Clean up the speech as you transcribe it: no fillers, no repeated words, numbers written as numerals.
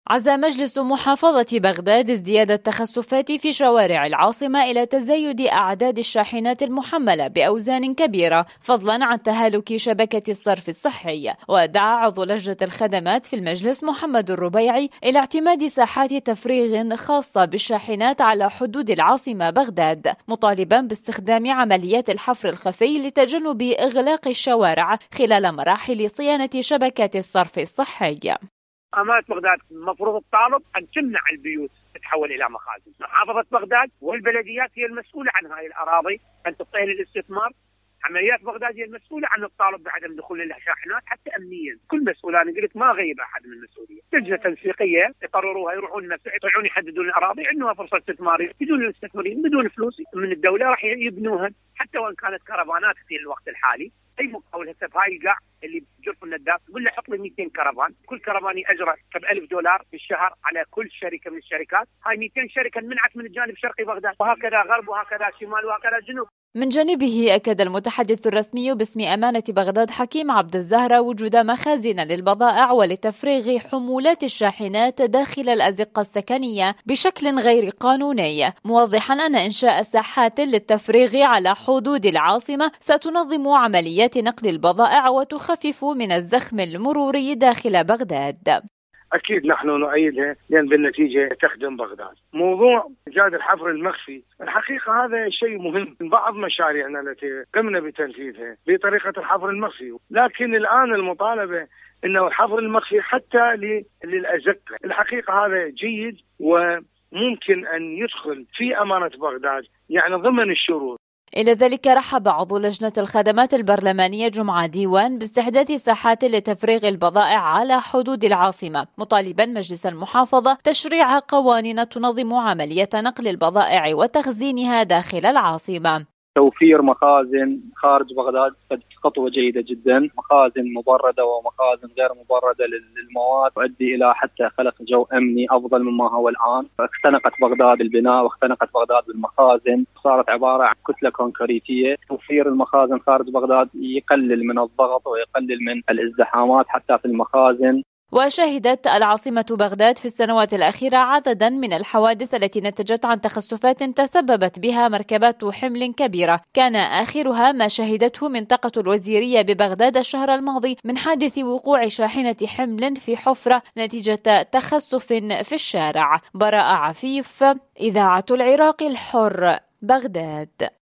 عزا مجلس محافظة بغداد ازدياد التخسفات في شوارع العاصمة إلى تزايد أعداد الشاحنات المحملة بأوزان كبيرة، فضلا عن تهالك شبكة الصرف الصحي. ودعا عضو لجنة الخدمات في المجلس محمد الربيعي إلى اعتماد ساحات تفريغ خاصة بالشاحنات على حدود العاصمة بغداد، مطالبا باستخدام عمليات الحفر الخفي لتجنب إغلاق الشوارع خلال مراحل صيانة شبكات الصرف الصحي. أمانة بغداد المفروض الطالب أن تمنع البيوت تتحول إلى مخازن. محافظة بغداد والبلديات هي المسؤولة عن هذه الأراضي أن تعطيها للاستثمار. عمليات بغداد هي المسؤولة عن الطالب بعدم دخول الشاحنات حتى أمنيا. كل مسؤول أنا قلت ما غيب أحد من المسؤولية. لجنة تنسيقية يقرروها، يروحون يحددون الأراضي، عندها فرصة استثمارية بدون المستثمرين بدون فلوس من الدولة راح يبنوها، حتى وإن كانت كرفانات في الوقت الحالي. اي مقاول هسه بهاي القاع اللي بجرف النداف يقول له حط لي 200 كرفان، كل كرفان ياجره $1000 في الشهر على كل شركه من الشركات. هاي 200 شركه انمنعت من الجانب الشرقي بغداد، وهكذا غرب وهكذا شمال وهكذا جنوب. من جانبه أكد المتحدث الرسمي باسم أمانة بغداد حكيم عبد الزهرة وجود مخازن للبضائع ولتفريغ حمولات الشاحنات داخل الأزقة السكنية بشكل غير قانوني، موضحا أن إنشاء ساحات للتفريغ على حدود العاصمة ستنظم عمليات نقل البضائع وتخفف من الزخم المروري داخل بغداد. أكيد نحن نؤيدها لأن بالنتيجة تخدم بغداد. موضوع إيجاد الحفر المخفي الحقيقة هذا شيء مهم. بعض مشاريعنا التي قمنا بتنفيذها بطريقة الحفر المخفي، لكن الآن المطالبة أنه الحفر المخفي حتى للأزقة. الحقيقة هذا جيد وممكن أن يدخل في أمانة بغداد يعني ضمن الشروط. إلى ذلك رحب عضو لجنة الخدمات البرلمانية جمعة ديوان باستحداث ساحات لتفريغ البضائع على حدود العاصمة، مطالبا مجلس المحافظة تشريع قوانين تنظم عملية نقل البضائع وتخزينها داخل العاصمة. توفير مخازن خارج بغداد خطوة جيدة جدا، مخازن مبردة ومخازن غير مبردة للمواد تؤدي إلى حتى خلق جو أمني أفضل مما هو الآن. اختنقت بغداد البناء واختنقت بغداد بالمخازن، صارت عبارة عن كتلة كونكريتية. توفير المخازن خارج بغداد يقلل من الضغط ويقلل من الازدحامات حتى في المخازن. وشهدت العاصمة بغداد في السنوات الأخيرة عددا من الحوادث التي نتجت عن تخسفات تسببت بها مركبات حمل كبيرة، كان آخرها ما شهدته منطقة الوزيرية ببغداد الشهر الماضي من حادث وقوع شاحنة حمل في حفرة نتيجة تخسف في الشارع. براء عفيف، إذاعة العراق الحر، بغداد.